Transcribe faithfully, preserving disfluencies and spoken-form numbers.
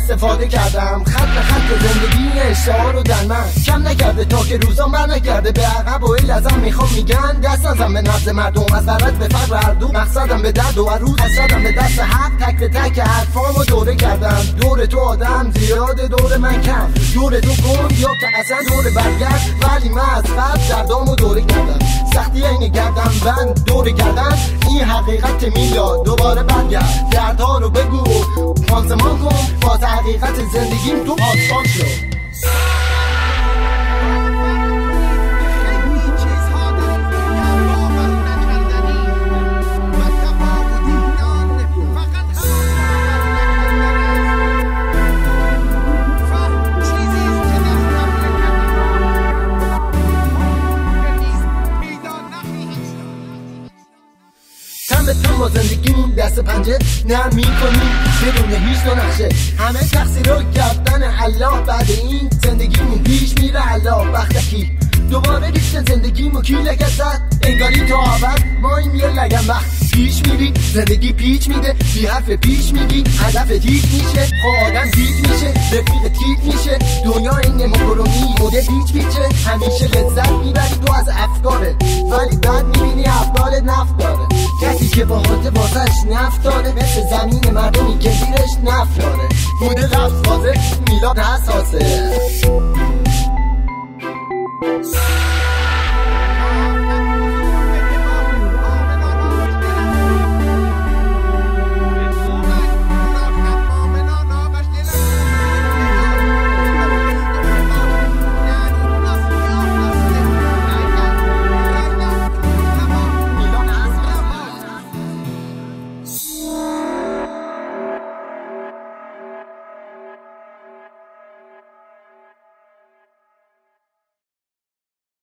استفاده کردم. خط به خط زندگی اشتها رو در من کم نکرده تا که روزام بر نکرده به عقب و ایل ازم میخوام میگن دست ازم به نبض مردم، از غرض به فقر هر دو مقصدم به درد و عروض حسرتم به دست حق. تک به تک حرفامو دوره کردم. دور تو آدم زیاده دور من کم، دور تو کن یا که اصلا دور برگرد. ولی من از قبل دردامو دوره کردم. سختی اینه گردم بند دوره کردن این حقیقت میلاد دوباره برگرد. دردها رو بگو پانسمان کن باز حقیقت زندگیم تو آسمان شد. تم با زندگیم دست پنجه نرم میکنیم بدون هیچ دو نقشه. همه تقصیر رو گردن الله. بعد این زندگیمون پیش میره الله بختکی. دوباره ریشت زندگیمو کی لگه زد انگاری تو آورد ما این یه لگم وقت پیش میری. زندگی پیچ میده بی حرف پیش میگی هدف دیگ میشه. خب آدم دیگ میشه رفیق تیگ میشه. دنیا این مکرونی مده پیچ پیچه. همیشه لذت میبری تو از افکاره ولی بعد میبینی افکارت نفت داره. کسی که با حاطه بازش نفت داره مثل زمین مردمی که زیرش نفت داره. بوده رفت فازه میلاد حساسه.